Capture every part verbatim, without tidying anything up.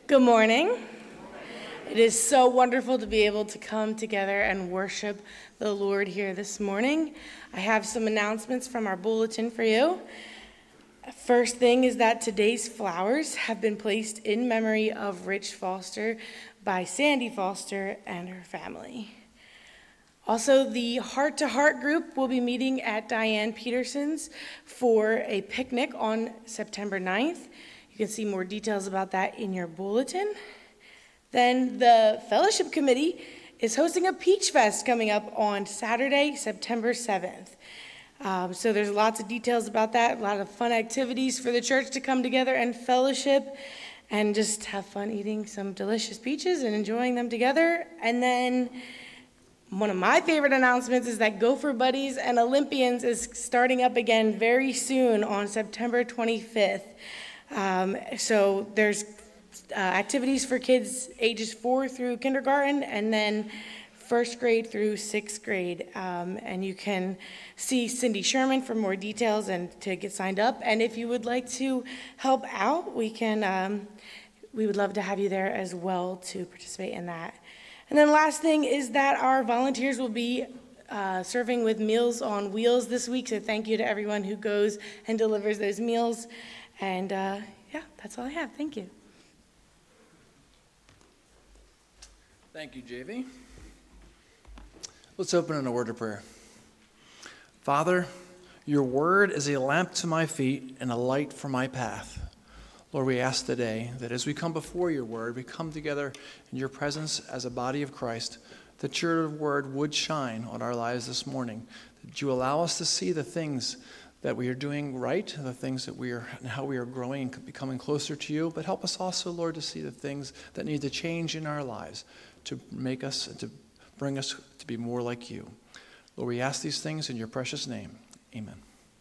Good morning. It is so wonderful to be able to come together and worship the Lord here this morning. I have some announcements from our bulletin for you. First thing is that today's flowers have been placed in memory of Rich Foster by Sandy Foster and her family. Also, the Heart to Heart group will be meeting at Diane Peterson's for a picnic on September ninth. You can see more details about that in your bulletin. Then the Fellowship Committee is hosting a Peach Fest coming up on Saturday, September seventh. Um, so there's lots of details about that, a lot of fun activities for the church to come together and fellowship and just have fun eating some delicious peaches and enjoying them together. And then one of my favorite announcements is that Gopher Buddies and Olympians is starting up again very soon on September twenty-fifth. Um, so there's uh, activities for kids ages four through kindergarten and then first grade through sixth grade. Um, and you can see Cindy Sherman for more details and to get signed up. And if you would like to help out, we can, um, we would love to have you there as well to participate in that. And then last thing is that our volunteers will be uh, serving with Meals on Wheels this week. So thank you to everyone who goes and delivers those meals. And uh, yeah, that's all I have. Thank you. Thank you, J V. Let's open in a word of prayer. Father, your word is a lamp to my feet and a light for my path. Lord, we ask today that as we come before your word, we come together in your presence as a body of Christ, that your word would shine on our lives this morning, that you allow us to see the things that we are doing right, the things that we are, and how we are growing and becoming closer to you, but help us also, Lord, to see the things that need to change in our lives to make us, to bring us to be more like you. Lord, we ask these things in your precious name. Amen.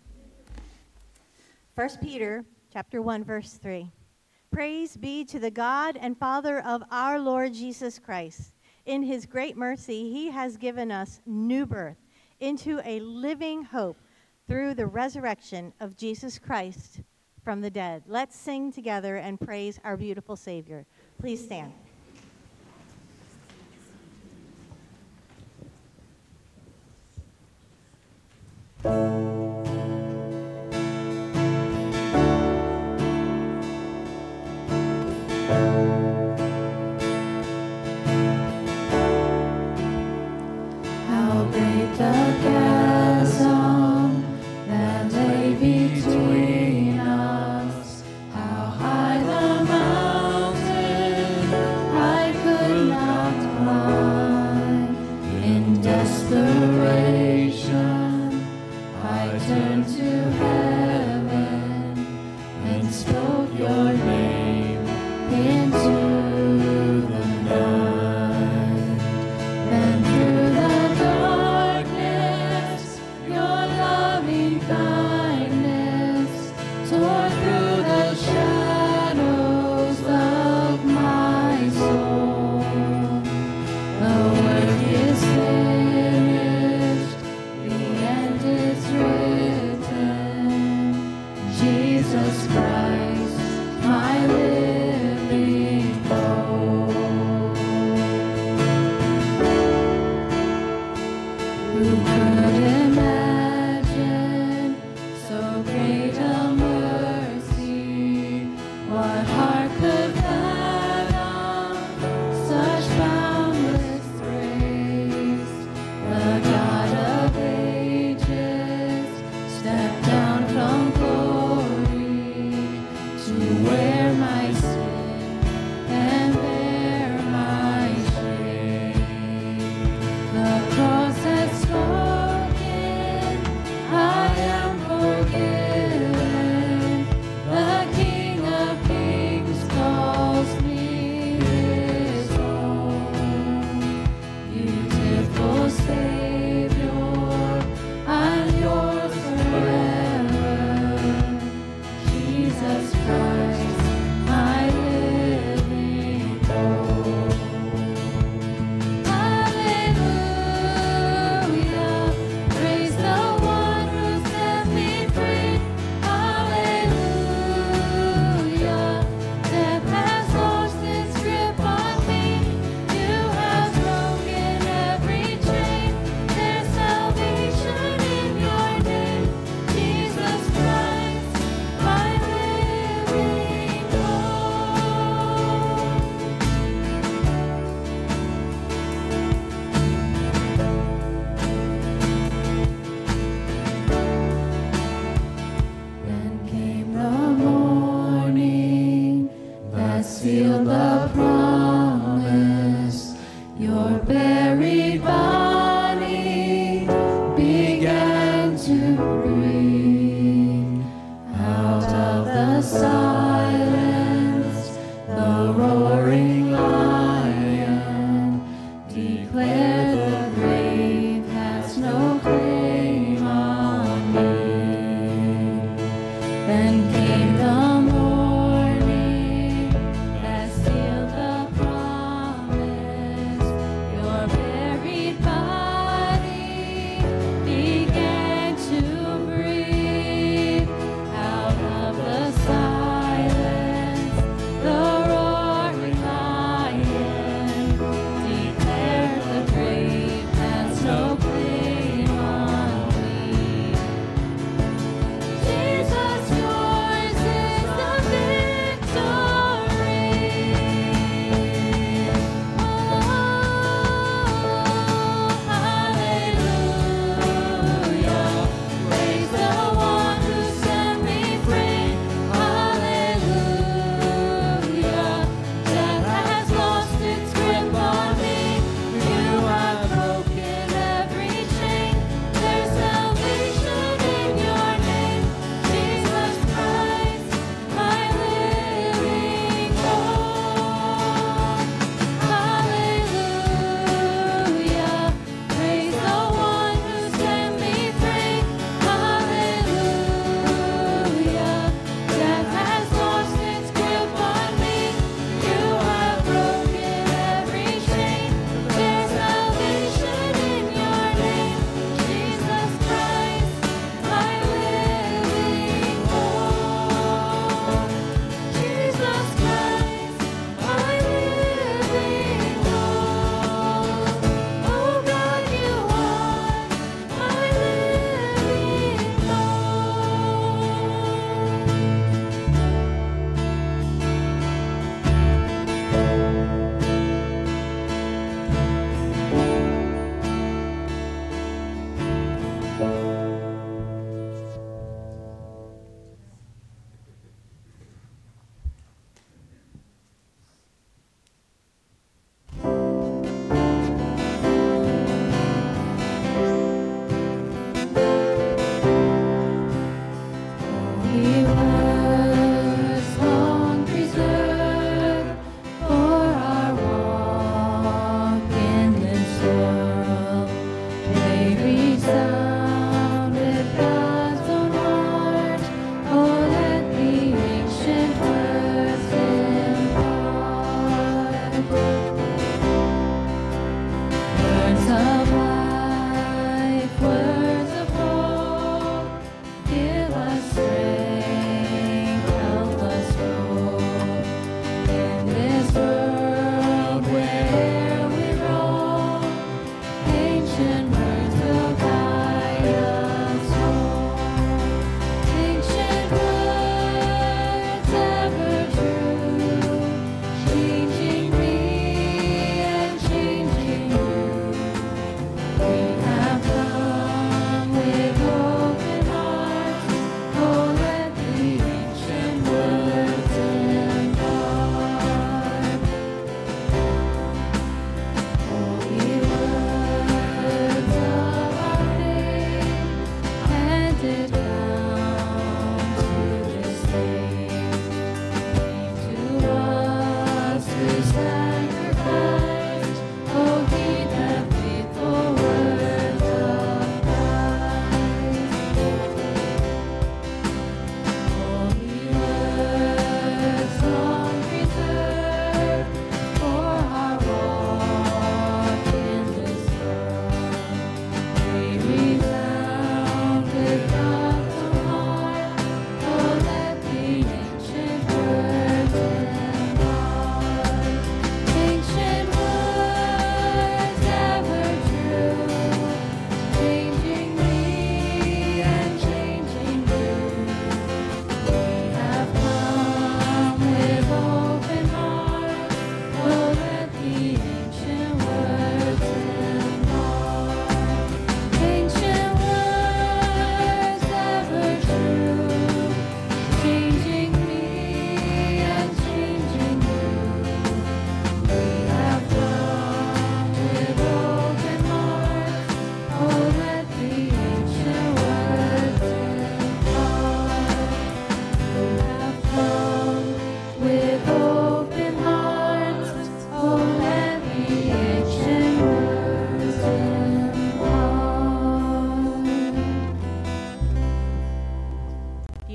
First Peter chapter one, verse three. Praise be to the God and Father of our Lord Jesus Christ. In his great mercy, he has given us new birth into a living hope through the resurrection of Jesus Christ from the dead. Let's sing together and praise our beautiful Savior. Please stand. Spoken, I am forgiven.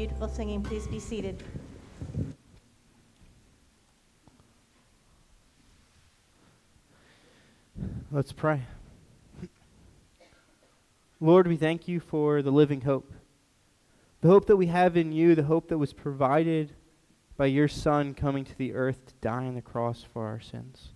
beautiful singing. Please be seated. Let's pray. Lord, we thank you for the living hope. The hope that we have in you, the hope that was provided by your Son coming to the earth to die on the cross for our sins.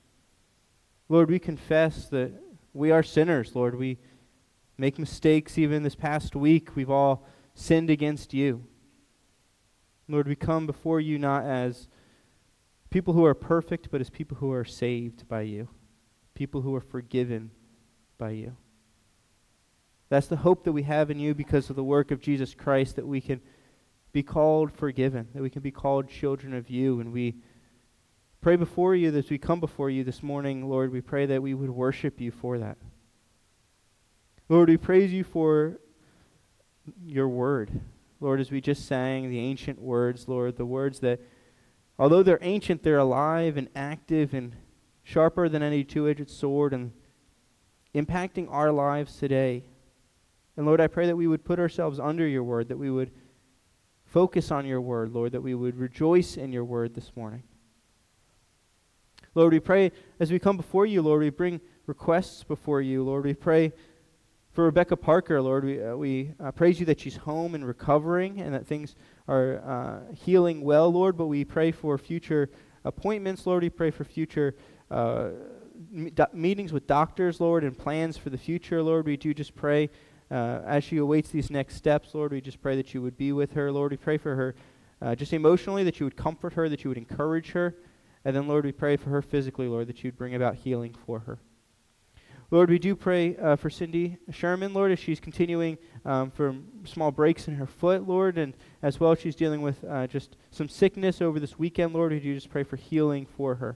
Lord, we confess that we are sinners, Lord. We make mistakes. Even this past week, we've all sinned against you. Lord, we come before you not as people who are perfect, but as people who are saved by you, people who are forgiven by you. That's the hope that we have in you because of the work of Jesus Christ, that we can be called forgiven, that we can be called children of you. And we pray before you, as we come before you this morning, Lord, we pray that we would worship you for that. Lord, we praise you for your word. Lord, as we just sang the ancient words, Lord, the words that, although they're ancient, they're alive and active and sharper than any two-edged sword and impacting our lives today. And Lord, I pray that we would put ourselves under your word, that we would focus on your word, Lord, that we would rejoice in your word this morning. Lord, we pray as we come before you, Lord, we bring requests before you. Lord, we pray for Rebecca Parker, Lord. We, uh, we uh, praise you that she's home and recovering and that things are uh, healing well, Lord, but we pray for future appointments, Lord. We pray for future uh, me- do- meetings with doctors, Lord, and plans for the future, Lord. We do just pray Uh, as she awaits these next steps, Lord, we just pray that you would be with her. Lord, we pray for her uh, just emotionally, that you would comfort her, that you would encourage her. And then, Lord, we pray for her physically, Lord, that you would bring about healing for her. Lord, we do pray uh, for Cindy Sherman, Lord, as she's continuing um, for small breaks in her foot, Lord, and as well she's dealing with uh, just some sickness over this weekend, Lord. We do just pray for healing for her.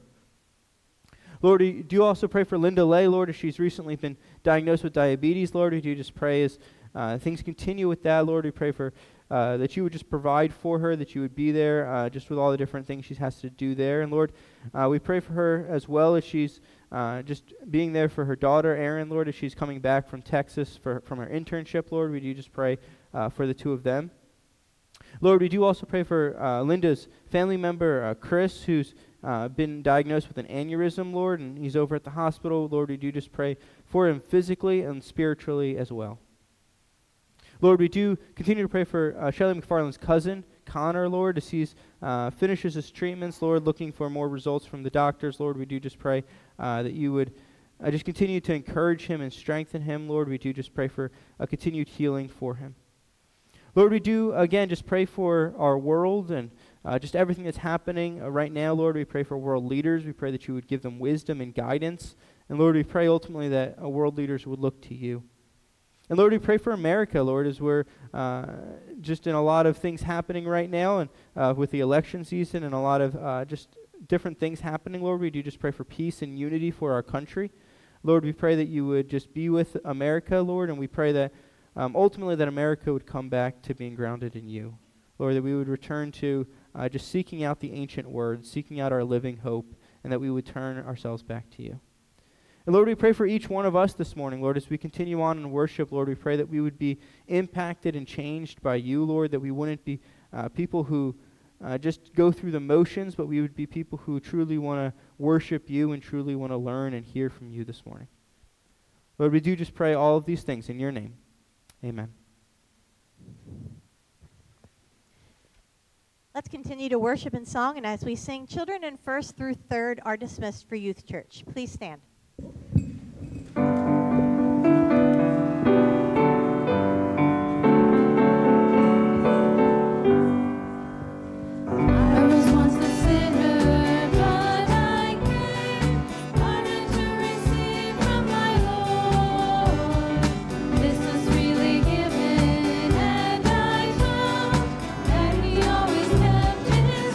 Lord, we do also pray for Linda Lay, Lord, as she's recently been diagnosed with diabetes, Lord. We do just pray as uh, things continue with that, Lord. We pray for uh, that you would just provide for her, that you would be there uh, just with all the different things she has to do there. And Lord, uh, we pray for her as well as she's uh, just being there for her daughter, Erin, Lord, as she's coming back from Texas for, from her internship, Lord. We do just pray uh, for the two of them. Lord, we do also pray for uh, Linda's family member, uh, Chris, who's uh, been diagnosed with an aneurysm, Lord, and he's over at the hospital. Lord, we do just pray for him physically and spiritually as well. Lord, we do continue to pray for uh, Shelley McFarland's cousin, Connor, Lord, as he uh, finishes his treatments, Lord, looking for more results from the doctors. Lord, we do just pray uh, that you would uh, just continue to encourage him and strengthen him. Lord, we do just pray for a continued healing for him. Lord, we do, again, just pray for our world and uh, just everything that's happening uh, right now. Lord, we pray for world leaders. We pray that you would give them wisdom and guidance. And Lord, we pray ultimately that uh, world leaders would look to you. And Lord, we pray for America, Lord, as we're uh, just in a lot of things happening right now and uh, with the election season and a lot of uh, just different things happening, Lord. We do just pray for peace and unity for our country. Lord, we pray that you would just be with America, Lord, and we pray that Um, ultimately that America would come back to being grounded in you. Lord, that we would return to uh, just seeking out the ancient words, seeking out our living hope, and that we would turn ourselves back to you. And Lord, we pray for each one of us this morning, Lord, as we continue on in worship, Lord, we pray that we would be impacted and changed by you, Lord, that we wouldn't be uh, people who uh, just go through the motions, but we would be people who truly want to worship you and truly want to learn and hear from you this morning. Lord, we do just pray all of these things in your name. Amen. Let's continue to worship in song, and as we sing, children in first through third are dismissed for youth church. Please stand.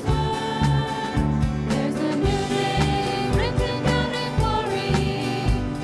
There's a new day written down in glory.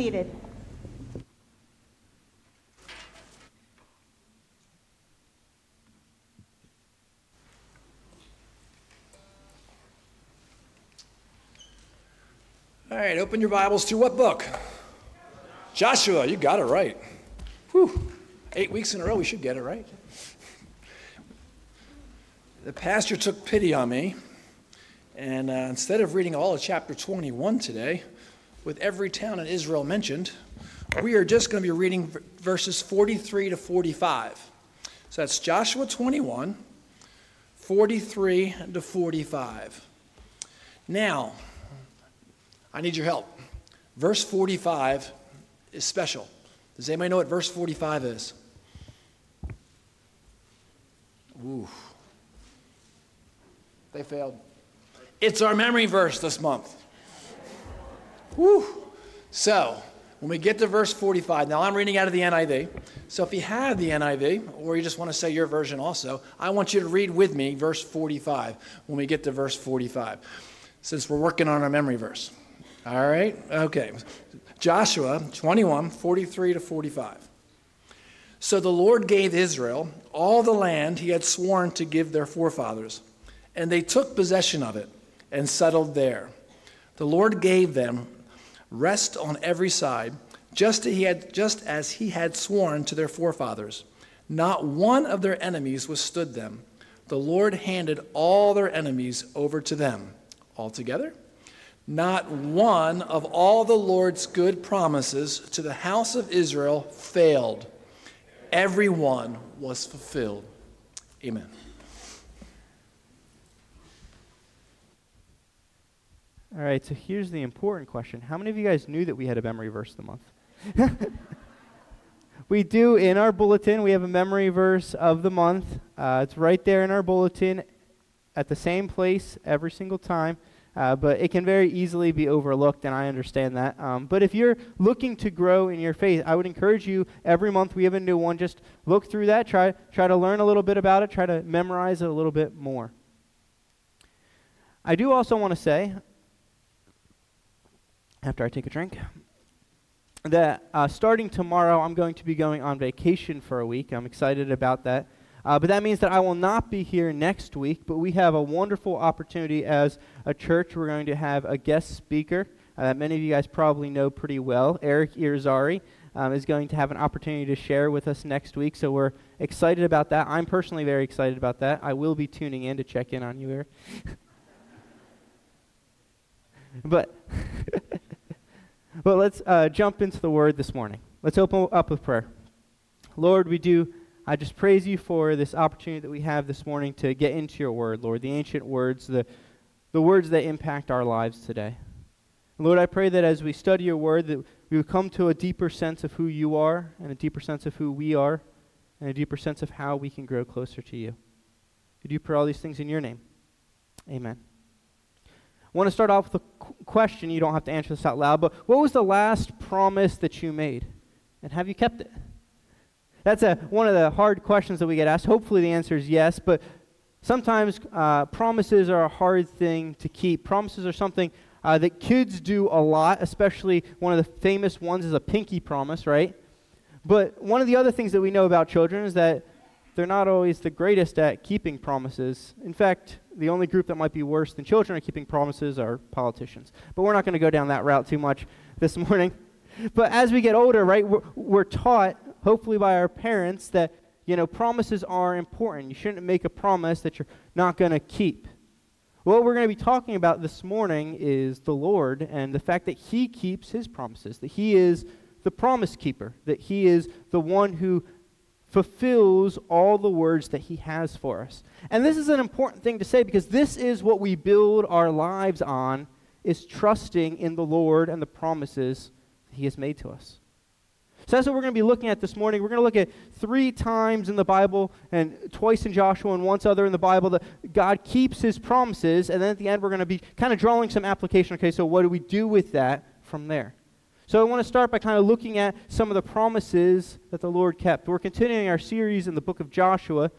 seated. All right, open your Bibles to what book? Joshua, you got it right. Whew. Eight weeks in a row, we should get it right. The pastor took pity on me, and uh, instead of reading all of chapter twenty-one today, with every town in Israel mentioned, we are just going to be reading v- verses forty-three to forty-five. So that's Joshua twenty-one, forty-three to forty-five. Now, I need your help. Verse forty-five is special. Does anybody know what verse forty-five is? Ooh. They failed. It's our memory verse this month. Woo. So, when we get to verse forty-five, now I'm reading out of the N I V. So if you have the N I V, or you just want to say your version also, I want you to read with me verse forty-five when we get to verse forty-five, since we're working on our memory verse. All right? Okay. Joshua twenty-one, forty-three to forty-five. So the Lord gave Israel all the land he had sworn to give their forefathers, and they took possession of it and settled there. The Lord gave them rest on every side, just as he had, just as he had sworn to their forefathers. Not one of their enemies withstood them. The Lord handed all their enemies over to them. Altogether, not one of all the Lord's good promises to the house of Israel failed. Every one was fulfilled. Amen. All right, so here's the important question. How many of you guys knew that we had a memory verse of the month? We do in our bulletin. We have a memory verse of the month. Uh, it's right there in our bulletin at the same place every single time. Uh, but it can very easily be overlooked, and I understand that. Um, but if you're looking to grow in your faith, I would encourage you, every month we have a new one, just look through that, try, try to learn a little bit about it, try to memorize it a little bit more. I do also want to say, after I take a drink, that uh, starting tomorrow I'm going to be going on vacation for a week. I'm excited about that. Uh, but that means that I will not be here next week, but we have a wonderful opportunity as a church. We're going to have a guest speaker uh, that many of you guys probably know pretty well. Eric Irizarry um, is going to have an opportunity to share with us next week, so we're excited about that. I'm personally very excited about that. I will be tuning in to check in on you, Eric. but, but let's uh, jump into the Word this morning. Let's open up with prayer. Lord, we do... I just praise you for this opportunity that we have this morning to get into your word, Lord, the ancient words, the, the words that impact our lives today. And Lord, I pray that as we study your word, that we would come to a deeper sense of who you are, and a deeper sense of who we are, and a deeper sense of how we can grow closer to you. We do pray all these things in your name. Amen. I want to start off with a qu- question. You don't have to answer this out loud, but what was the last promise that you made? And have you kept it? That's a, one of the hard questions that we get asked. Hopefully the answer is yes, but sometimes uh, promises are a hard thing to keep. Promises are something uh, that kids do a lot, especially one of the famous ones is a pinky promise, right? But one of the other things that we know about children is that they're not always the greatest at keeping promises. In fact, the only group that might be worse than children at keeping promises are politicians. But we're not going to go down that route too much this morning. But as we get older, right, we're, we're taught, hopefully by our parents, that, you know, promises are important. You shouldn't make a promise that you're not going to keep. What we're going to be talking about this morning is the Lord and the fact that he keeps his promises, that he is the promise keeper, that he is the one who fulfills all the words that he has for us. And this is an important thing to say because this is what we build our lives on, is trusting in the Lord and the promises he has made to us. So that's what we're going to be looking at this morning. We're going to look at three times in the Bible and twice in Joshua and once other in the Bible that God keeps his promises, and then at the end we're going to be kind of drawing some application. Okay, so what do we do with that from there? So I want to start by kind of looking at some of the promises that the Lord kept. We're continuing our series in the book of Joshua,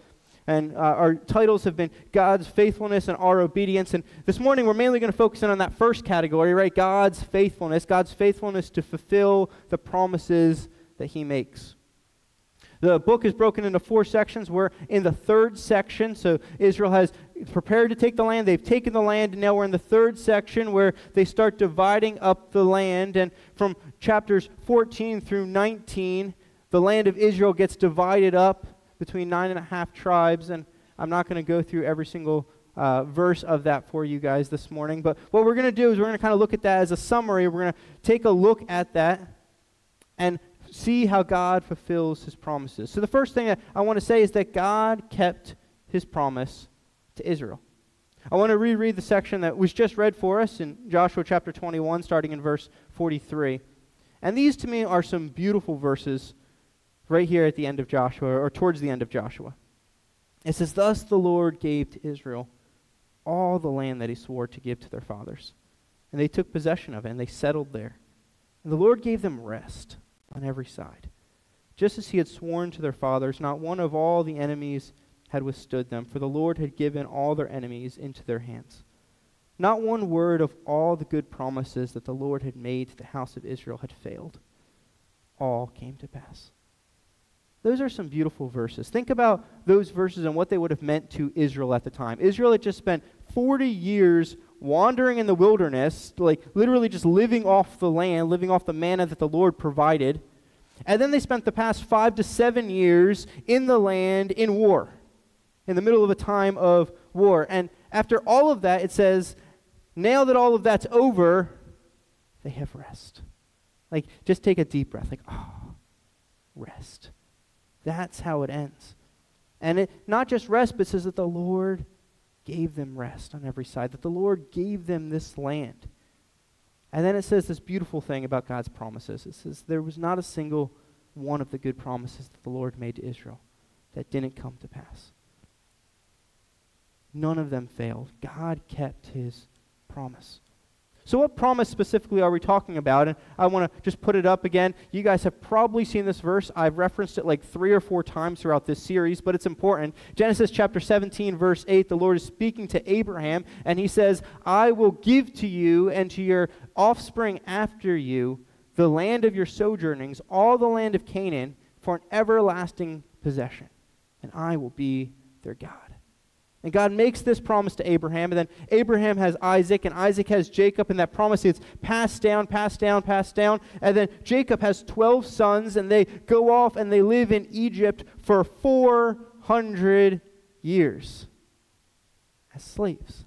And uh, our titles have been God's faithfulness and our obedience. And this morning we're mainly going to focus in on that first category, right? God's faithfulness, God's faithfulness to fulfill the promises that he makes. The book is broken into four sections. We're in the third section. So Israel has prepared to take the land. They've taken the land, and now we're in the third section where they start dividing up the land. And from chapters fourteen through nineteen, the land of Israel gets divided up between nine and a half tribes. And I'm not going to go through every single uh, verse of that for you guys this morning. But what we're going to do is we're going to kind of look at that as a summary. We're going to take a look at that and see how God fulfills his promises. So the first thing that I want to say is that God kept his promise to Israel. I want to reread the section that was just read for us in Joshua chapter twenty-one, starting in verse forty-three. And these to me are some beautiful verses right here at the end of Joshua, or towards the end of Joshua. It says, "Thus the Lord gave to Israel all the land that he swore to give to their fathers. And they took possession of it, and they settled there. And the Lord gave them rest on every side. Just as he had sworn to their fathers, not one of all the enemies had withstood them, for the Lord had given all their enemies into their hands. Not one word of all the good promises that the Lord had made to the house of Israel had failed. All came to pass." Those are some beautiful verses. Think about those verses and what they would have meant to Israel at the time. Israel had just spent forty years wandering in the wilderness, like literally just living off the land, living off the manna that the Lord provided. And then they spent the past five to seven years in the land in war, in the middle of a time of war. And after all of that, it says, now that all of that's over, they have rest. Like, just take a deep breath. Like, oh, rest. That's how it ends. And it not just rest, but it says that the Lord gave them rest on every side, that the Lord gave them this land. And then it says this beautiful thing about God's promises. It says there was not a single one of the good promises that the Lord made to Israel that didn't come to pass. None of them failed. God kept his promise. So what promise specifically are we talking about? And I want to just put it up again. You guys have probably seen this verse. I've referenced it like three or four times throughout this series, but it's important. Genesis chapter seventeen, verse eight, the Lord is speaking to Abraham, and he says, "I will give to you and to your offspring after you the land of your sojournings, all the land of Canaan, for an everlasting possession, and I will be their God." And God makes this promise to Abraham, and then Abraham has Isaac, and Isaac has Jacob, and that promise is passed down, passed down, passed down. And then Jacob has twelve sons, and they go off and they live in Egypt for four hundred years as slaves.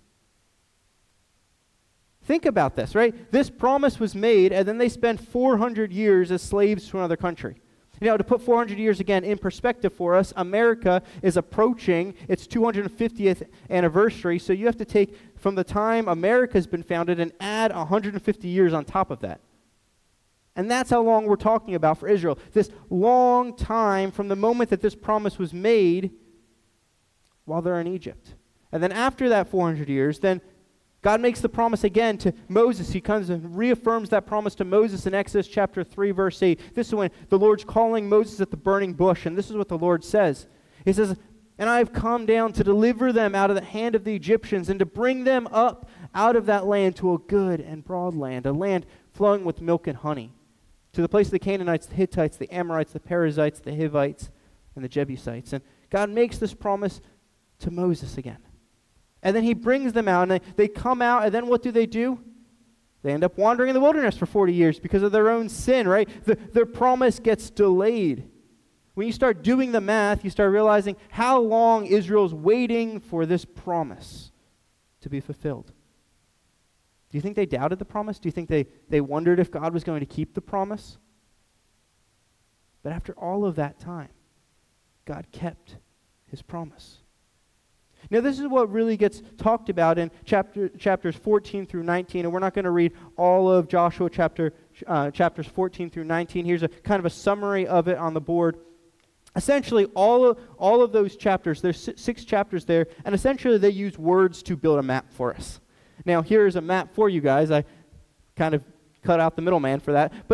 Think about this, right? This promise was made, and then they spent four hundred years as slaves to another country. You know, to put four hundred years again in perspective for us, America is approaching its two hundred fiftieth anniversary, so you have to take from the time America's been founded and add one hundred fifty years on top of that. And that's how long we're talking about for Israel. This long time from the moment that this promise was made while they're in Egypt. And then after that four hundred years, then God makes the promise again to Moses. He comes and reaffirms that promise to Moses in Exodus chapter three, verse eight. This is when the Lord's calling Moses at the burning bush, and this is what the Lord says. He says, "And I have come down to deliver them out of the hand of the Egyptians and to bring them up out of that land to a good and broad land, a land flowing with milk and honey, to the place of the Canaanites, the Hittites, the Amorites, the Perizzites, the Hivites, and the Jebusites." And God makes this promise to Moses again. And then he brings them out, and they, they come out, and then what do they do? They end up wandering in the wilderness for forty years because of their own sin, right? The, their promise gets delayed. When you start doing the math, you start realizing how long Israel's waiting for this promise to be fulfilled. Do you think they doubted the promise? Do you think they, they wondered if God was going to keep the promise? But after all of that time, God kept his promise. Now, this is what really gets talked about in chapter, chapters fourteen through nineteen, and we're not going to read all of Joshua chapter, uh, chapters fourteen through nineteen. Here's a kind of a summary of it on the board. Essentially, all of, all of those chapters, there's six chapters there, and essentially they use words to build a map for us. Now, here's a map for you guys. I kind of cut out the middleman for that, but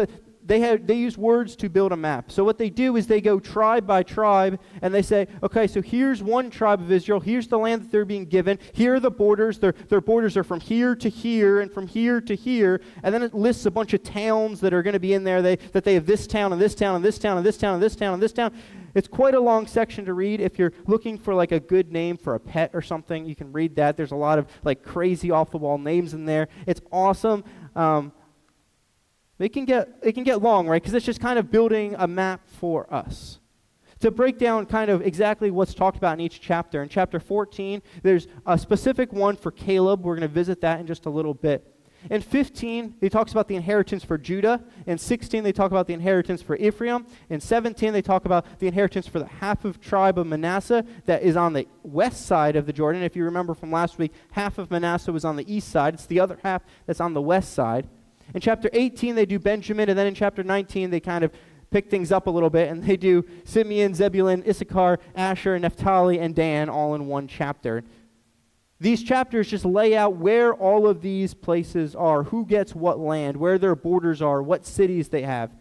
they had they use words to build a map. So what they do is they go tribe by tribe, and they say, okay, so here's one tribe of Israel. Here's the land that they're being given. Here are the borders. Their, their borders are from here to here and from here to here. And then it lists a bunch of towns that are going to be in there. They, that they have this town and this town and this town and this town and this town and this town. It's quite a long section to read. If you're looking for like a good name for a pet or something, you can read that. There's a lot of like crazy off-the-wall names in there. It's awesome. Um, It can get it can get long, right? Because it's just kind of building a map for us. To break down kind of exactly what's talked about in each chapter. In chapter fourteen, there's a specific one for Caleb. We're going to visit that in just a little bit. In fifteen, he talks about the inheritance for Judah. In sixteen, they talk about the inheritance for Ephraim. In seventeen, they talk about the inheritance for the half of tribe of Manasseh that is on the west side of the Jordan. If you remember from last week, half of Manasseh was on the east side. It's the other half that's on the west side. In chapter eighteen, they do Benjamin, and then in chapter nineteen, they kind of pick things up a little bit, and they do Simeon, Zebulun, Issachar, Asher, Naphtali, and Dan all in one chapter. These chapters just lay out where all of these places are, who gets what land, where their borders are, what cities they have.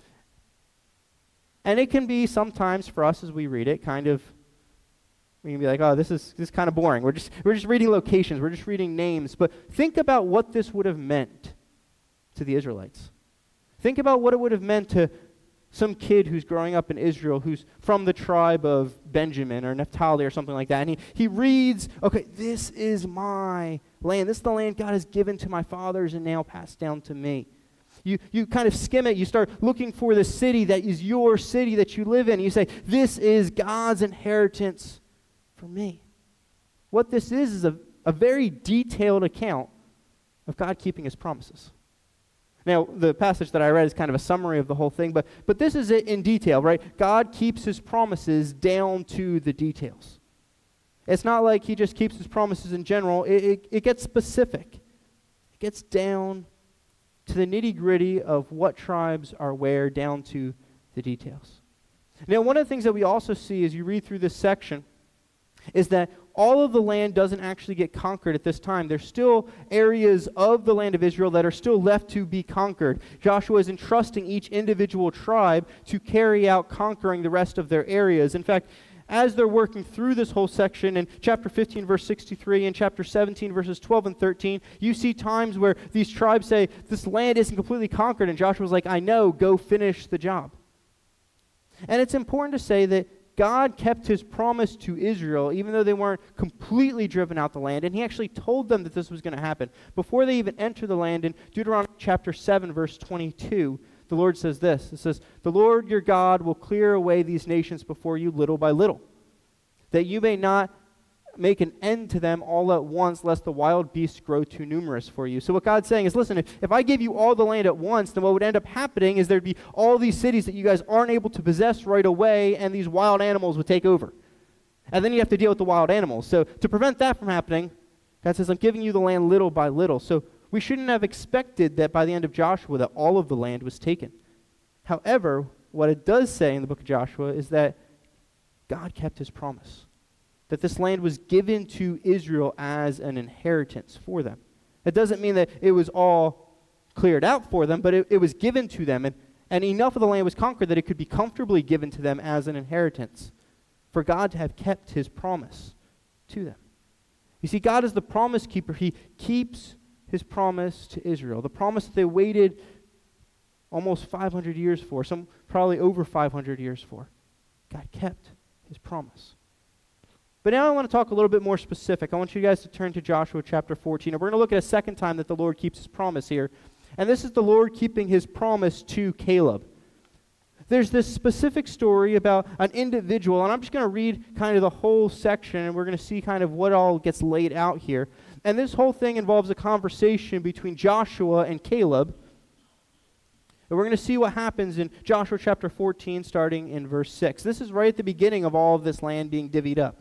And it can be sometimes for us as we read it, kind of, we can be like, oh, this is this is kind of boring. We're just we're just reading locations, we're just reading names. But think about what this would have meant to the Israelites. Think about what it would have meant to some kid who's growing up in Israel who's from the tribe of Benjamin or Naphtali or something like that. And he, he reads, okay, this is my land. This is the land God has given to my fathers and now passed down to me. You, you kind of skim it. You start looking for the city that is your city that you live in. You say, this is God's inheritance for me. What this is is a, a very detailed account of God keeping his promises. Now, the passage that I read is kind of a summary of the whole thing, but, but this is it in detail, right? God keeps his promises down to the details. It's not like he just keeps his promises in general. It, it, it gets specific. It gets down to the nitty-gritty of what tribes are where, down to the details. Now, one of the things that we also see as you read through this section is that all of the land doesn't actually get conquered at this time. There's still areas of the land of Israel that are still left to be conquered. Joshua is entrusting each individual tribe to carry out conquering the rest of their areas. In fact, as they're working through this whole section in chapter fifteen, verse sixty-three, and chapter seventeen, verses twelve and thirteen, you see times where these tribes say, this land isn't completely conquered, and Joshua's like, I know, go finish the job. And it's important to say that God kept his promise to Israel, even though they weren't completely driven out the land, and he actually told them that this was going to happen. Before they even enter the land, in Deuteronomy chapter seven, verse twenty-two, the Lord says this. It says, the Lord your God will clear away these nations before you little by little, that you may not make an end to them all at once, lest the wild beasts grow too numerous for you. So what God's saying is, listen, if, if I give you all the land at once, then what would end up happening is there'd be all these cities that you guys aren't able to possess right away, and these wild animals would take over. And then you have to deal with the wild animals. So to prevent that from happening, God says, I'm giving you the land little by little. So we shouldn't have expected that by the end of Joshua that all of the land was taken. However, what it does say in the book of Joshua is that God kept his promise, that this land was given to Israel as an inheritance for them. It doesn't mean that it was all cleared out for them, but it, it was given to them, and, and enough of the land was conquered that it could be comfortably given to them as an inheritance, for God to have kept his promise to them. You see, God is the promise keeper. He keeps his promise to Israel, the promise that they waited almost five hundred years for, some probably over five hundred years for. God kept his promise. But now I want to talk a little bit more specific. I want you guys to turn to Joshua chapter fourteen. And we're going to look at a second time that the Lord keeps his promise here. And this is the Lord keeping his promise to Caleb. There's this specific story about an individual, and I'm just going to read kind of the whole section, and we're going to see kind of what all gets laid out here. And this whole thing involves a conversation between Joshua and Caleb. And we're going to see what happens in Joshua chapter fourteen, starting in verse six. This is right at the beginning of all of this land being divvied up.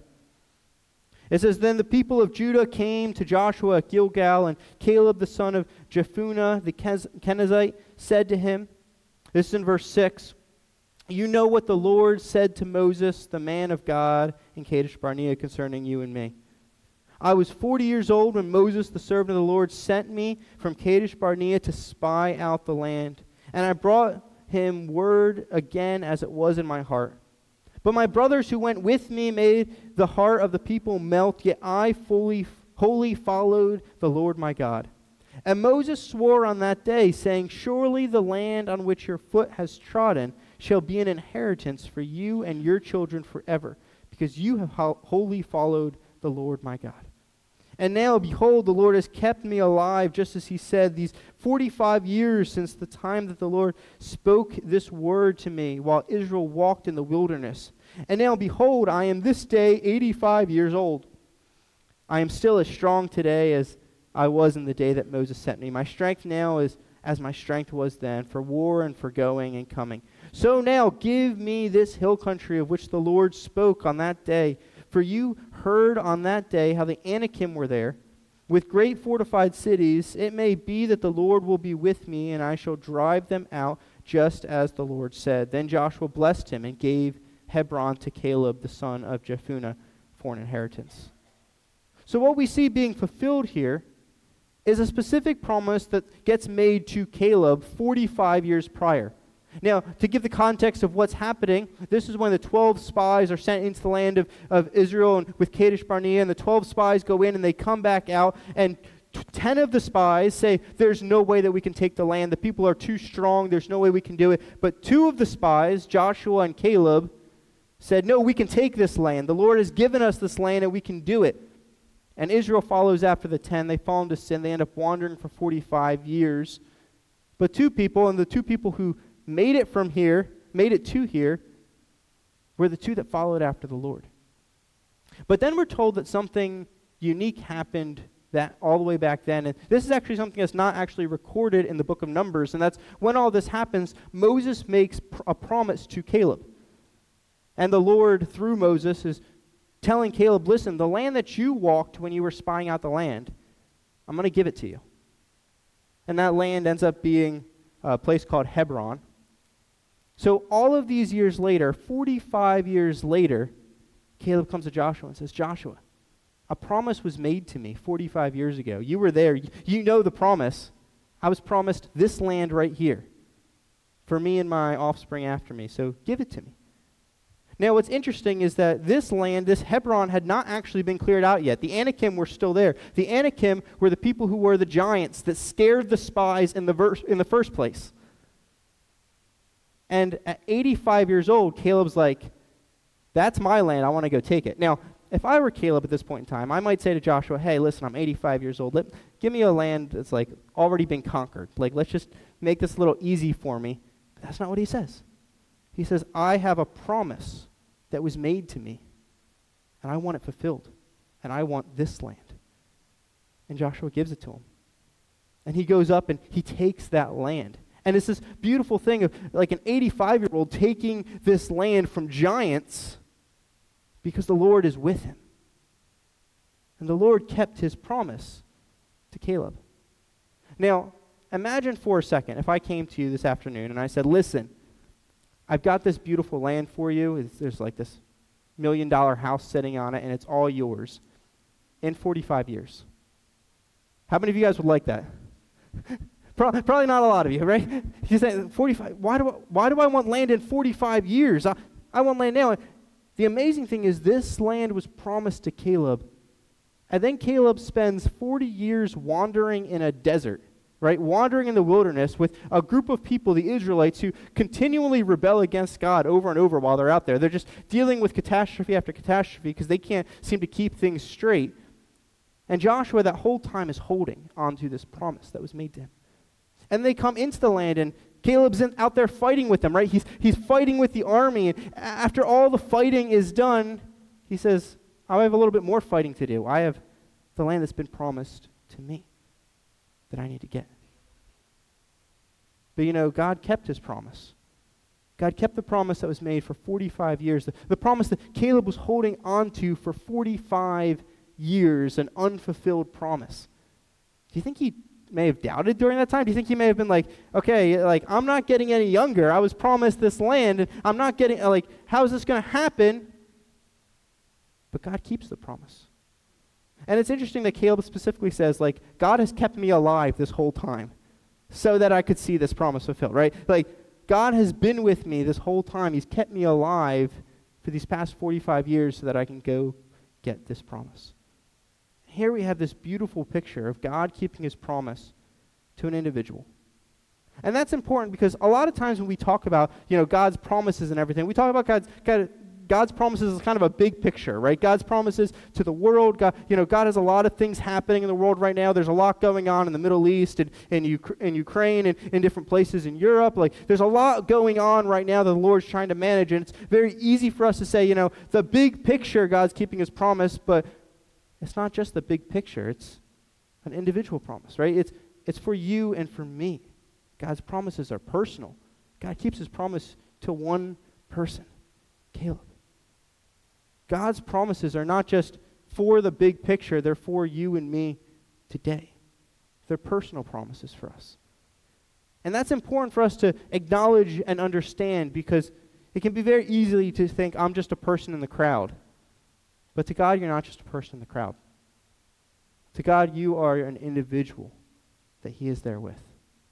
It says, then the people of Judah came to Joshua at Gilgal, and Caleb the son of Jephunneh the Kenizzite said to him, this is in verse six, you know what the Lord said to Moses, the man of God, in Kadesh Barnea concerning you and me. I was forty years old when Moses, the servant of the Lord, sent me from Kadesh Barnea to spy out the land. And I brought him word again as it was in my heart. But my brothers who went with me made the heart of the people melt, yet I fully, wholly followed the Lord my God. And Moses swore on that day, saying, surely the land on which your foot has trodden shall be an inheritance for you and your children forever, because you have wholly followed the Lord my God. And now, behold, the Lord has kept me alive, just as he said, these forty-five years since the time that the Lord spoke this word to me, while Israel walked in the wilderness. And now, behold, I am this day eighty-five years old. I am still as strong today as I was in the day that Moses sent me. My strength now is as my strength was then, for war and for going and coming. So now give me this hill country of which the Lord spoke on that day. For you heard on that day how the Anakim were there, with great fortified cities. It may be that the Lord will be with me, and I shall drive them out, just as the Lord said. Then Joshua blessed him and gave Hebron to Caleb, the son of Jephunneh, for an inheritance. So what we see being fulfilled here is a specific promise that gets made to Caleb forty-five years prior. Now, to give the context of what's happening, this is when the twelve spies are sent into the land of, of Israel and with Kadesh Barnea, and the twelve spies go in and they come back out, and t- ten of the spies say, there's no way that we can take the land. The people are too strong. There's no way we can do it. But two of the spies, Joshua and Caleb, said, no, we can take this land. The Lord has given us this land and we can do it. And Israel follows after the ten. They fall into sin. They end up wandering for forty-five years. But two people, and the two people who made it from here, made it to here, were the two that followed after the Lord. But then we're told that something unique happened that all the way back then. And this is actually something that's not actually recorded in the book of Numbers. And that's when all this happens, Moses makes pr- a promise to Caleb. And the Lord, through Moses, is telling Caleb, listen, the land that you walked when you were spying out the land, I'm going to give it to you. And that land ends up being a place called Hebron. So all of these years later, forty-five years later, Caleb comes to Joshua and says, Joshua, a promise was made to me forty-five years ago. You were there. You know the promise. I was promised this land right here for me and my offspring after me. So give it to me. Now, what's interesting is that this land, this Hebron, had not actually been cleared out yet. The Anakim were still there. The Anakim were the people who were the giants that scared the spies in the, verse, in the first place. And at eighty-five years old, Caleb's like, that's my land. I want to go take it. Now, if I were Caleb at this point in time, I might say to Joshua, hey, listen, I'm eighty-five years old. Let, give me a land that's like already been conquered. Like, let's just make this a little easy for me. But that's not what he says. He says, I have a promise that was made to me, and I want it fulfilled, and I want this land. And Joshua gives it to him. And he goes up and he takes that land. And it's this beautiful thing of like an eighty-five-year-old taking this land from giants because the Lord is with him. And the Lord kept his promise to Caleb. Now, imagine for a second if I came to you this afternoon and I said, listen, I've got this beautiful land for you. It's, there's like this million-dollar house sitting on it, and it's all yours in forty-five years. How many of you guys would like that? Probably not a lot of you, right? You say, forty-five, why do I, why do I want land in forty-five years? I, I want land now. The amazing thing is this land was promised to Caleb, and then Caleb spends forty years wandering in a desert, right? Wandering in the wilderness with a group of people, the Israelites, who continually rebel against God over and over while they're out there. They're just dealing with catastrophe after catastrophe because they can't seem to keep things straight. And Joshua that whole time is holding onto this promise that was made to him. And they come into the land, and Caleb's in, out there fighting with them, right? He's, he's fighting with the army, and after all the fighting is done, he says, I have a little bit more fighting to do. I have the land that's been promised to me that I need to get. But you know, God kept his promise. God kept the promise that was made for forty-five years, the, the promise that Caleb was holding on to for forty-five years, an unfulfilled promise. Do you think he may have doubted during that time? Do you think he may have been like, okay, like, I'm not getting any younger. I was promised this land, and I'm not getting, like, how is this going to happen? But God keeps the promise. And it's interesting that Caleb specifically says, like, God has kept me alive this whole time so that I could see this promise fulfilled, right? Like, God has been with me this whole time. He's kept me alive for these past forty-five years so that I can go get this promise. Here we have this beautiful picture of God keeping his promise to an individual. And that's important because a lot of times when we talk about, you know, God's promises and everything, we talk about God's, God, God's promises as kind of a big picture, right? God's promises to the world. God, you know, God has a lot of things happening in the world right now. There's a lot going on in the Middle East and in, Uk- in Ukraine and in different places in Europe. Like, there's a lot going on right now that the Lord's trying to manage. And it's very easy for us to say, you know, the big picture, God's keeping his promise, but it's not just the big picture. It's an individual promise, right? It's it's for you and for me. God's promises are personal. God keeps his promise to one person, Caleb. God's promises are not just for the big picture, they're for you and me today. They're personal promises for us. And that's important for us to acknowledge and understand because it can be very easy to think, I'm just a person in the crowd. But to God, you're not just a person in the crowd. To God, you are an individual that he is there with.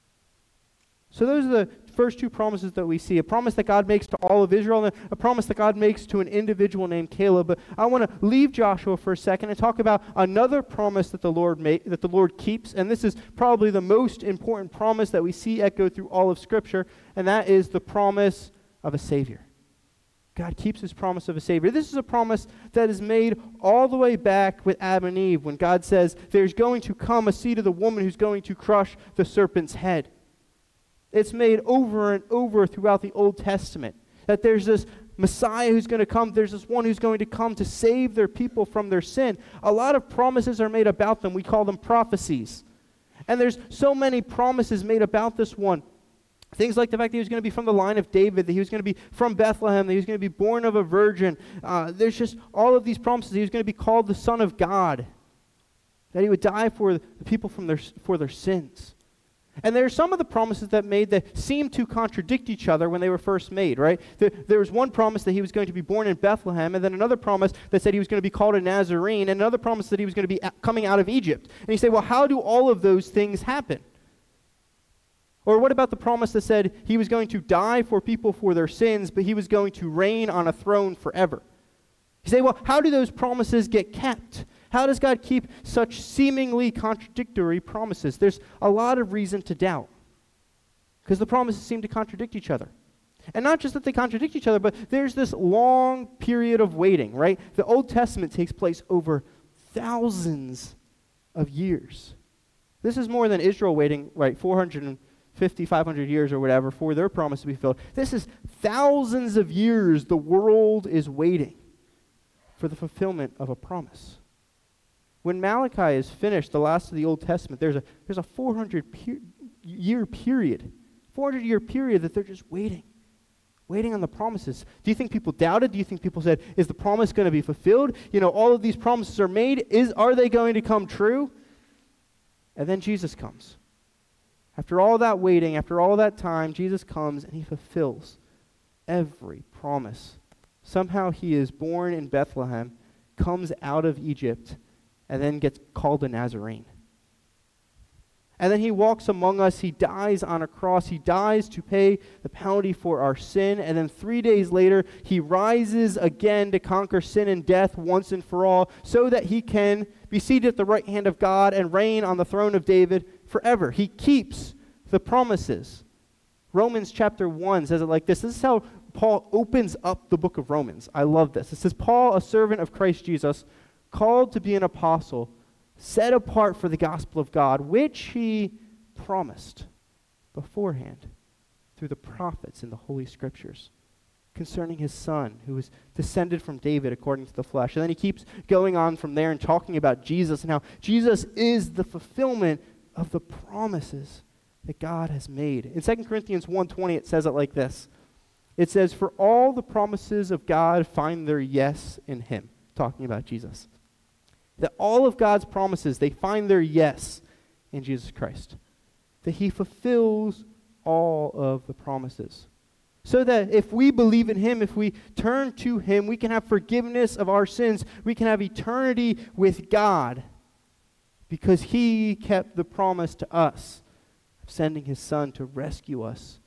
So those are the first two promises that we see. A promise that God makes to all of Israel and a promise that God makes to an individual named Caleb. But I want to leave Joshua for a second and talk about another promise that the Lord made, that the Lord keeps. And this is probably the most important promise that we see echoed through all of Scripture, and that is the promise of a Savior. God keeps his promise of a Savior. This is a promise that is made all the way back with Adam and Eve when God says there's going to come a seed of the woman who's going to crush the serpent's head. It's made over and over throughout the Old Testament that there's this Messiah who's going to come. There's this one who's going to come to save their people from their sin. A lot of promises are made about them. We call them prophecies. And there's so many promises made about this one. Things like the fact that he was going to be from the line of David, that he was going to be from Bethlehem, that he was going to be born of a virgin. Uh, there's just all of these promises. He was going to be called the Son of God, that he would die for the people from their for their sins. And there are some of the promises that made that seemed to contradict each other when they were first made, right? There, there was one promise that he was going to be born in Bethlehem, and then another promise that said he was going to be called a Nazarene, and another promise that he was going to be coming out of Egypt. And you say, well, how do all of those things happen? Or what about the promise that said he was going to die for people for their sins, but he was going to reign on a throne forever? You say, well, how do those promises get kept? How does God keep such seemingly contradictory promises? There's a lot of reason to doubt because the promises seem to contradict each other. And not just that they contradict each other, but there's this long period of waiting, right? The Old Testament takes place over thousands of years. This is more than Israel waiting, right, four hundred fifty, five hundred years or whatever for their promise to be fulfilled. This is thousands of years the world is waiting for the fulfillment of a promise. When Malachi is finished, the last of the Old Testament, there's a there's a four hundred per- year period, four hundred year period that they're just waiting, waiting on the promises. Do you think people doubted? Do you think people said, is the promise going to be fulfilled? You know, all of these promises are made. Is are they going to come true? And then Jesus comes. After all that waiting, after all that time, Jesus comes and he fulfills every promise. Somehow he is born in Bethlehem, comes out of Egypt, and then gets called a Nazarene. And then he walks among us. He dies on a cross. He dies to pay the penalty for our sin. And then three days later, he rises again to conquer sin and death once and for all so that he can be seated at the right hand of God and reign on the throne of David forever. He keeps the promises. Romans chapter one says it like this. This is how Paul opens up the book of Romans. I love this. It says, Paul, a servant of Christ Jesus, called to be an apostle, set apart for the gospel of God, which he promised beforehand through the prophets in the Holy Scriptures concerning his son, who was descended from David according to the flesh. And then he keeps going on from there and talking about Jesus and how Jesus is the fulfillment of the promises that God has made. In Second Corinthians one twenty, it says it like this. It says, for all the promises of God find their yes in him, talking about Jesus. That all of God's promises, they find their yes in Jesus Christ. That he fulfills all of the promises. So that if we believe in him, if we turn to him, we can have forgiveness of our sins. We can have eternity with God because he kept the promise to us of sending his son to rescue us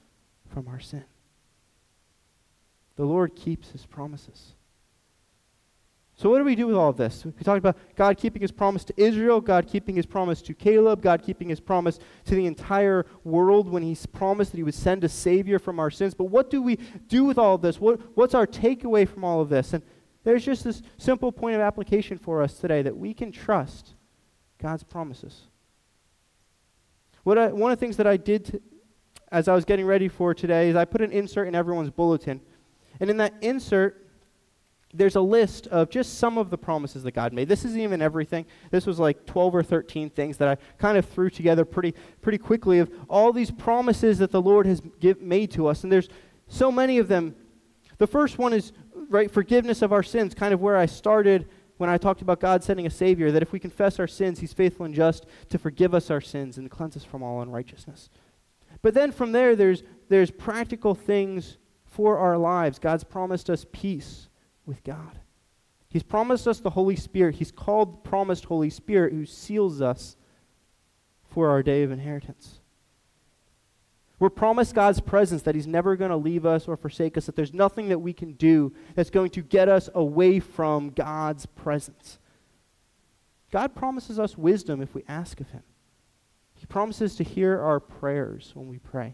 from our sin. The Lord keeps his promises. So what do we do with all of this? We talked about God keeping his promise to Israel, God keeping his promise to Caleb, God keeping his promise to the entire world when he promised that he would send a Savior from our sins. But what do we do with all of this? What, what's our takeaway from all of this? And there's just this simple point of application for us today, that we can trust God's promises. What I, one of the things that I did to, as I was getting ready for today is I put an insert in everyone's bulletin. And in that insert, there's a list of just some of the promises that God made. This isn't even everything. This was like twelve or thirteen things that I kind of threw together pretty pretty quickly of all these promises that the Lord has give, made to us. And there's so many of them. The first one is, right, forgiveness of our sins, kind of where I started when I talked about God sending a Savior, that if we confess our sins, he's faithful and just to forgive us our sins and cleanse us from all unrighteousness. But then from there, there's there's practical things for our lives. God's promised us peace with God. He's promised us the Holy Spirit. He's called the promised Holy Spirit who seals us for our day of inheritance. We're promised God's presence, that he's never going to leave us or forsake us, that there's nothing that we can do that's going to get us away from God's presence. God promises us wisdom if we ask of him. He promises to hear our prayers when we pray.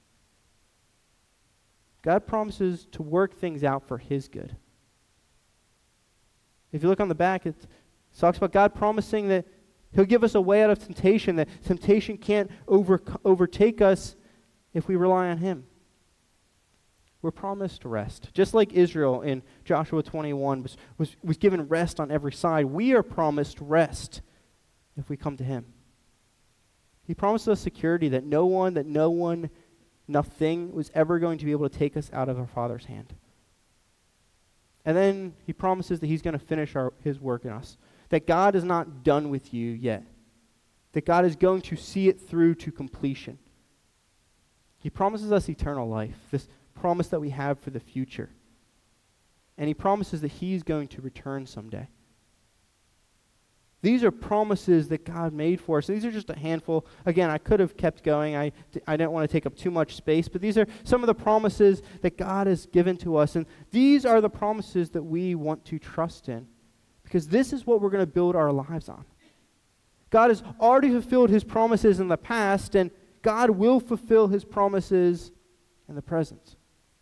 God promises to work things out for his good. If you look on the back, it talks about God promising that he'll give us a way out of temptation, that temptation can't over, overtake us if we rely on him. We're promised rest. Just like Israel in Joshua twenty-one was, was, was given rest on every side, we are promised rest if we come to him. He promised us security, that no one, that no one, nothing was ever going to be able to take us out of our Father's hand. And then he promises that he's going to finish our, his work in us, that God is not done with you yet, that God is going to see it through to completion. He promises us eternal life, this promise that we have for the future. And he promises that he's going to return someday. These are promises that God made for us. These are just a handful. Again, I could have kept going. I, I didn't want to take up too much space, but these are some of the promises that God has given to us. And these are the promises that we want to trust in, because this is what we're going to build our lives on. God has already fulfilled his promises in the past, and God will fulfill his promises in the present.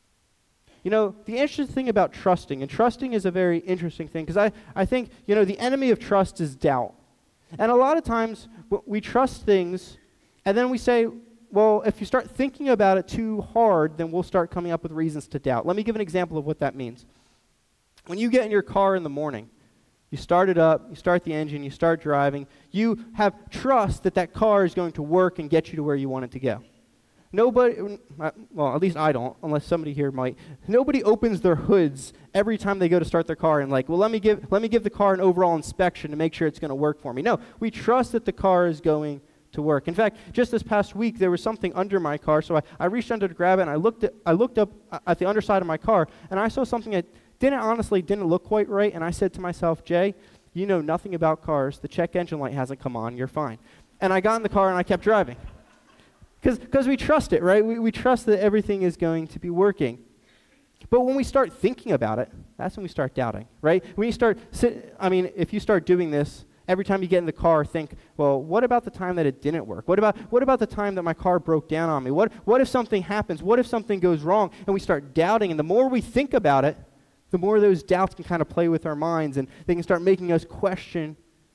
You know, the interesting thing about trusting, and trusting is a very interesting thing, because I, I think, you know, the enemy of trust is doubt. And a lot of times we trust things, and then we say, well, if you start thinking about it too hard, then we'll start coming up with reasons to doubt. Let me give an example of what that means. When you get in your car in the morning, you start it up, you start the engine, you start driving, you have trust that that car is going to work and get you to where you want it to go. Nobody, well, at least I don't, unless somebody here might. Nobody opens their hoods every time they go to start their car and like, well, let me give let me give the car an overall inspection to make sure it's going to work for me. No, we trust that the car is going to work. In fact, just this past week, there was something under my car, so I, I reached under to grab it, and I looked at, I looked up at the underside of my car, and I saw something that didn't honestly didn't look quite right, and I said to myself, Jay, you know nothing about cars. The check engine light hasn't come on. You're fine. And I got in the car, and I kept driving. Because we trust it, right? We, we trust that everything is going to be working. But when we start thinking about it, that's when we start doubting, right? When you start, sit, I mean, if you start doing this, every time you get in the car, think, well, what about the time that it didn't work? What about what about the time that my car broke down on me? What what if something happens? What if something goes wrong? And we start doubting, and the more we think about it, the more those doubts can kind of play with our minds, and they can start making us question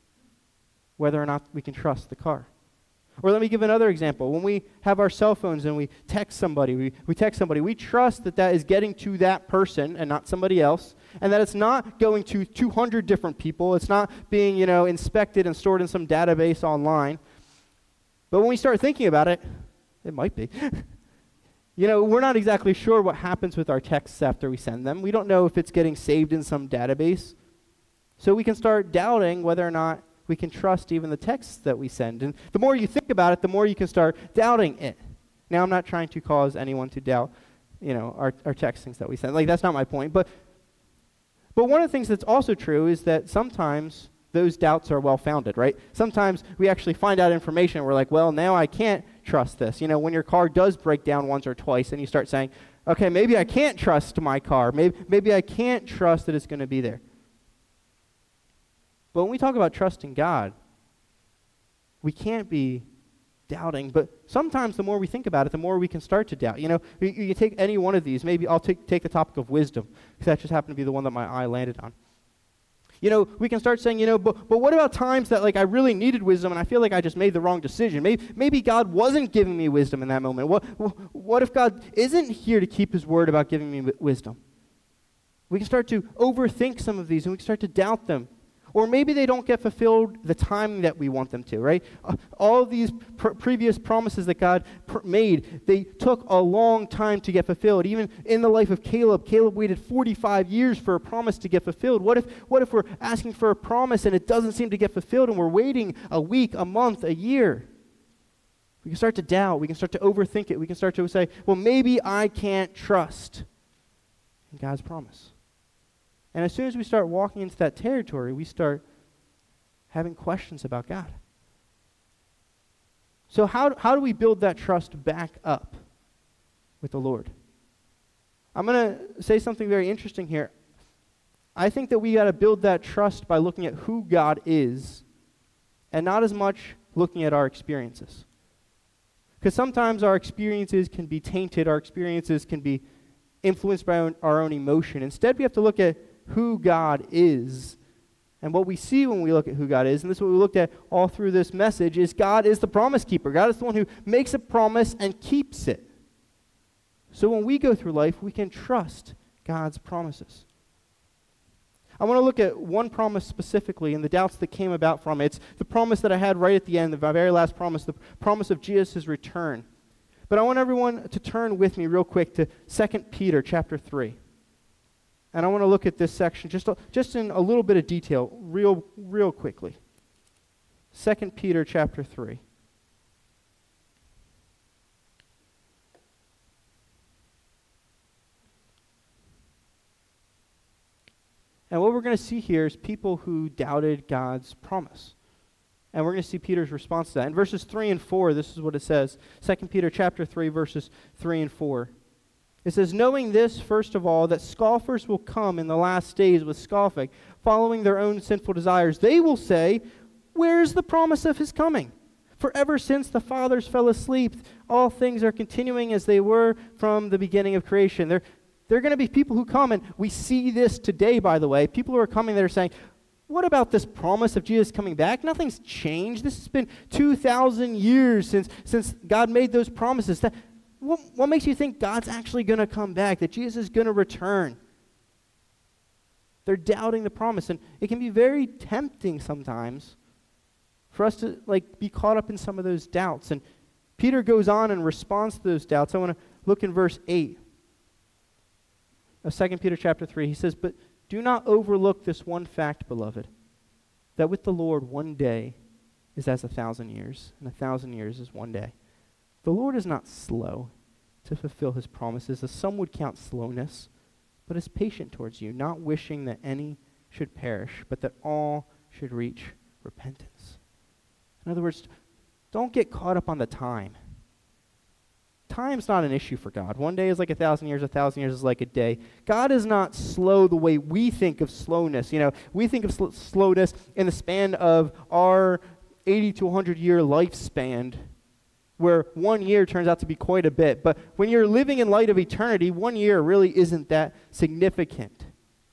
whether or not we can trust the car. Or let me give another example. When we have our cell phones and we text somebody, we, we text somebody, we trust that that is getting to that person and not somebody else, and that it's not going to two hundred different people. It's not being, you know, inspected and stored in some database online. But when we start thinking about it, it might be. You know, we're not exactly sure what happens with our texts after we send them. We don't know if it's getting saved in some database. So we can start doubting whether or not we can trust even the texts that we send. And the more you think about it, the more you can start doubting it. Now, I'm not trying to cause anyone to doubt, you know, our, our textings that we send. Like, that's not my point. But, but one of the things that's also true is that sometimes those doubts are well-founded, right? Sometimes we actually find out information and we're like, well, now I can't trust this. You know, when your car does break down once or twice and you start saying, okay, maybe I can't trust my car. Maybe, maybe I can't trust that it's going to be there. But when we talk about trusting God, we can't be doubting. But sometimes the more we think about it, the more we can start to doubt. You know, you, you take any one of these. Maybe I'll take, take the topic of wisdom, because that just happened to be the one that my eye landed on. You know, we can start saying, you know, but, but what about times that, like, I really needed wisdom and I feel like I just made the wrong decision? Maybe, maybe God wasn't giving me wisdom in that moment. What, what if God isn't here to keep his word about giving me w- wisdom? We can start to overthink some of these and we can start to doubt them. Or maybe they don't get fulfilled the time that we want them to, right? Uh, all of these pr- previous promises that God pr- made, they took a long time to get fulfilled. Even in the life of Caleb, Caleb waited forty-five years for a promise to get fulfilled. What if, what if we're asking for a promise and it doesn't seem to get fulfilled and we're waiting a week, a month, a year? We can start to doubt. We can start to overthink it. We can start to say, well, maybe I can't trust in God's promise. And as soon as we start walking into that territory, we start having questions about God. So how, how do we build that trust back up with the Lord? I'm going to say something very interesting here. I think that we got to build that trust by looking at who God is and not as much looking at our experiences. Because sometimes our experiences can be tainted, our experiences can be influenced by our own, our own emotion. Instead, we have to look at who God is. And what we see when we look at who God is, and this is what we looked at all through this message, is God is the promise keeper. God is the one who makes a promise and keeps it. So when we go through life, we can trust God's promises. I want to look at one promise specifically and the doubts that came about from it. It's the promise that I had right at the end, the very last promise, the promise of Jesus' return. But I want everyone to turn with me real quick to Second Peter chapter three. And I want to look at this section just, just in a little bit of detail, real, real quickly. Second Peter chapter three. And what we're going to see here is people who doubted God's promise. And we're going to see Peter's response to that. In verses three and four, this is what it says. Second Peter chapter three, verses three and four. It says, knowing this, first of all, that scoffers will come in the last days with scoffing, following their own sinful desires. They will say, where is the promise of his coming? For ever since the fathers fell asleep, all things are continuing as they were from the beginning of creation. There, there are going to be people who come, and we see this today, by the way. People who are coming that are saying, what about this promise of Jesus coming back? Nothing's changed. This has been two thousand years since, since God made those promises. That, What, what makes you think God's actually going to come back, that Jesus is going to return? They're doubting the promise, and it can be very tempting sometimes for us to like be caught up in some of those doubts. And Peter goes on in response to those doubts. I want to look in verse eight of Second Peter chapter three. He says, but do not overlook this one fact, beloved, that with the Lord one day is as a thousand years, and a thousand years is one day. The Lord is not slow to fulfill his promises, as some would count slowness, but is patient towards you, not wishing that any should perish, but that all should reach repentance. In other words, don't get caught up on the time. Time's not an issue for God. One day is like a thousand years, a thousand years is like a day. God is not slow the way we think of slowness. You know, we think of sl- slowness in the span of our eighty to one hundred year lifespan, where one year turns out to be quite a bit. But when you're living in light of eternity, one year really isn't that significant.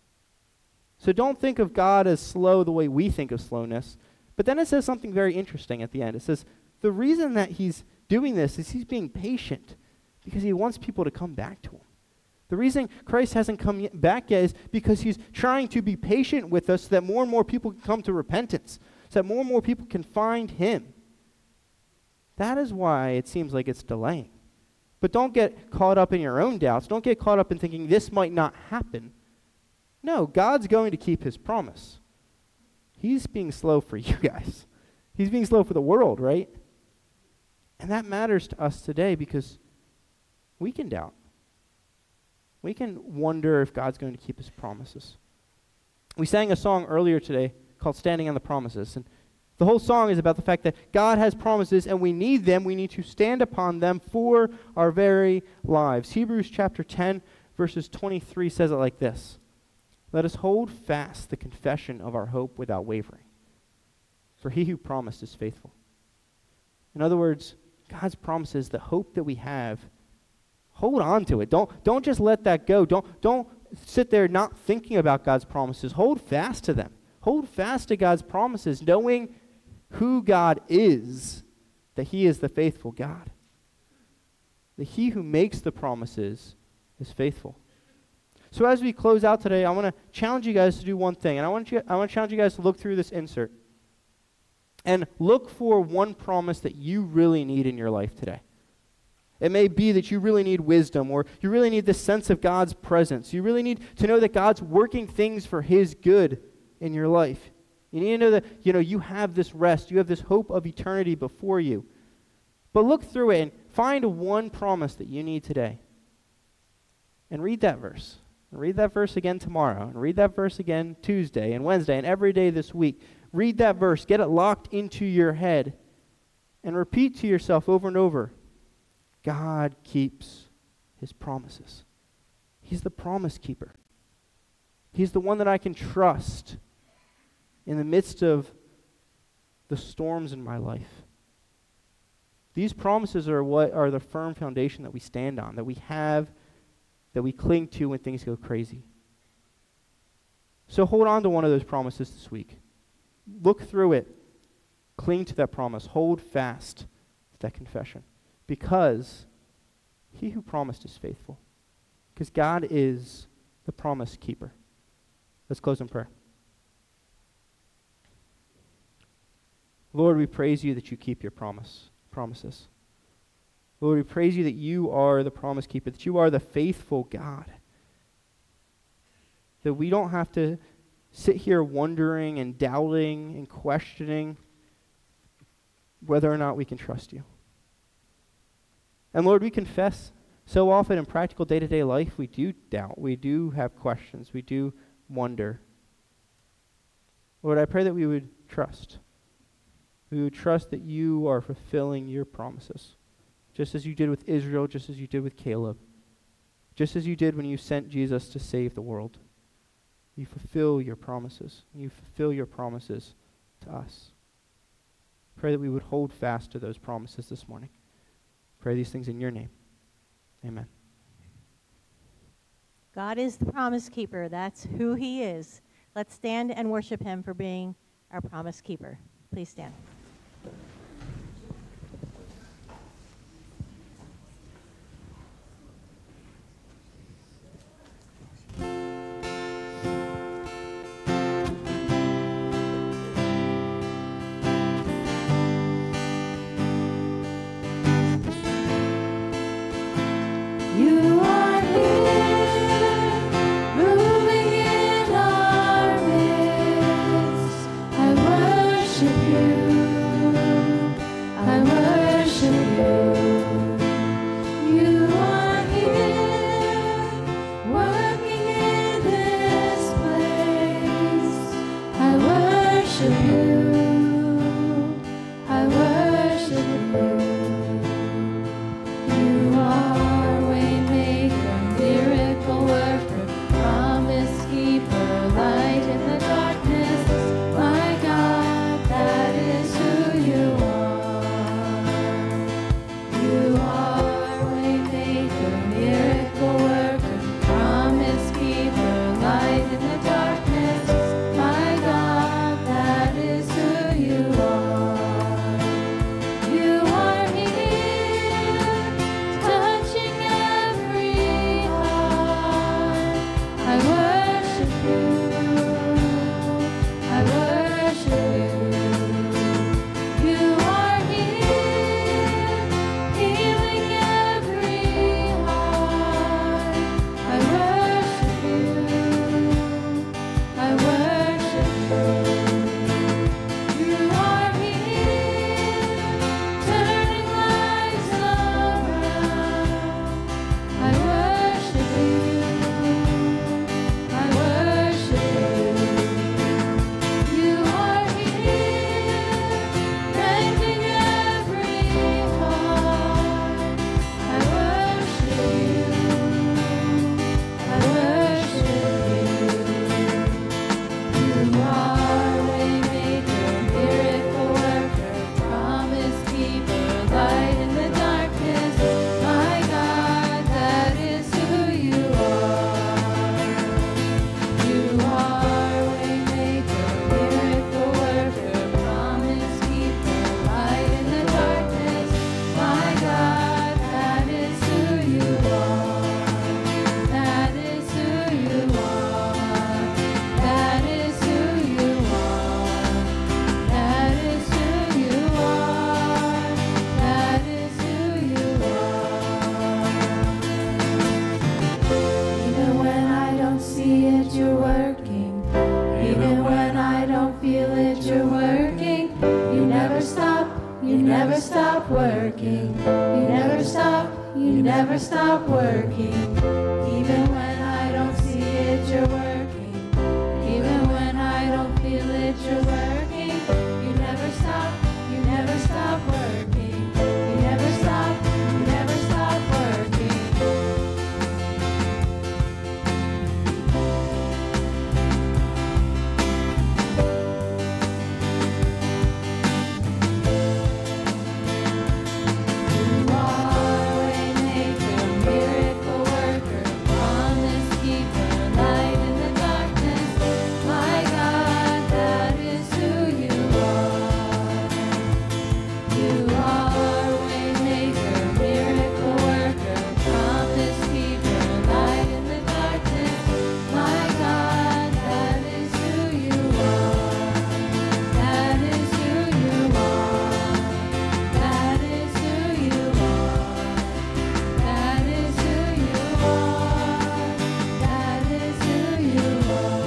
So don't think of God as slow the way we think of slowness. But then it says something very interesting at the end. It says, the reason that he's doing this is he's being patient because he wants people to come back to him. The reason Christ hasn't come yet back yet is because he's trying to be patient with us so that more and more people can come to repentance, so that more and more people can find him. That is why it seems like it's delaying. But don't get caught up in your own doubts. Don't get caught up in thinking this might not happen. No, God's going to keep his promise. He's being slow for you guys. He's being slow for the world, right? And that matters to us today because we can doubt. We can wonder if God's going to keep his promises. We sang a song earlier today called Standing on the Promises. And the whole song is about the fact that God has promises and we need them. We need to stand upon them for our very lives. Hebrews chapter ten, verses twenty-three says it like this. Let us hold fast the confession of our hope without wavering, for he who promised is faithful. In other words, God's promises, the hope that we have, hold on to it. Don't, don't just let that go. Don't, don't sit there not thinking about God's promises. Hold fast to them. Hold fast to God's promises, knowing who God is, that he is the faithful God. That he who makes the promises is faithful. So as we close out today, I want to challenge you guys to do one thing. And I want you I want to challenge you guys to look through this insert and look for one promise that you really need in your life today. It may be that you really need wisdom, or you really need the sense of God's presence. You really need to know that God's working things for his good in your life. You need to know that, you know, you have this rest. You have this hope of eternity before you. But look through it and find one promise that you need today. And read that verse. And read that verse again tomorrow. And read that verse again Tuesday and Wednesday and every day this week. Read that verse. Get it locked into your head. And repeat to yourself over and over, God keeps his promises. He's the promise keeper. He's the one that I can trust in the midst of the storms in my life. These promises are what are the firm foundation that we stand on, that we have, that we cling to when things go crazy. So hold on to one of those promises this week. Look through it. Cling to that promise. Hold fast to that confession. Because he who promised is faithful. Because God is the promise keeper. Let's close in prayer. Lord, we praise you that you keep your promise, promises. Lord, we praise you that you are the promise keeper, that you are the faithful God. That we don't have to sit here wondering and doubting and questioning whether or not we can trust you. And Lord, we confess so often in practical day-to-day life, we do doubt, we do have questions, we do wonder. Lord, I pray that we would trust. We would trust that you are fulfilling your promises, just as you did with Israel, just as you did with Caleb, just as you did when you sent Jesus to save the world. You fulfill your promises. You fulfill your promises to us. Pray that we would hold fast to those promises this morning. Pray these things in your name. Amen. God is the promise keeper. That's who he is. Let's stand and worship him for being our promise keeper. Please stand. You are Waymaker. working. You never stop, you never stop working. Even when I don't see it, you're working. Even when I don't feel it, you're working. You never stop, you never stop working. You never stop, you never stop working. You are waymaker, miracle worker, promise keeper, light in the darkness. My God, that is who you are. You are waymaker, miracle worker, promise keeper, light in the darkness. My God, that is who you are. That is who you are. That is who you are. That is who you are. That is who you are.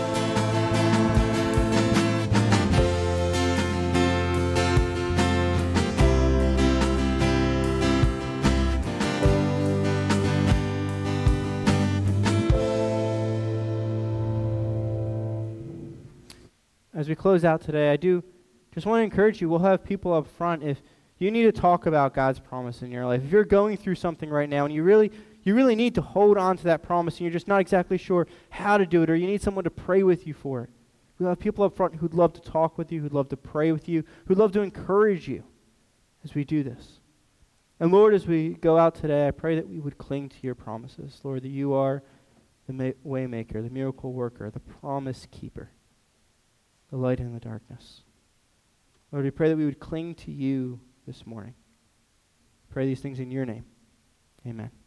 As we close out today, I do just want to encourage you. We'll have people up front. If you need to talk about God's promise in your life, if you're going through something right now and you really you really need to hold on to that promise and you're just not exactly sure how to do it, or you need someone to pray with you for it, we'll have people up front who'd love to talk with you, who'd love to pray with you, who'd love to encourage you as we do this. And Lord, as we go out today, I pray that we would cling to your promises. Lord, that you are the ma- way maker, the miracle worker, the promise keeper, the light in the darkness. Lord, we pray that we would cling to you this morning. Pray these things in your name. Amen.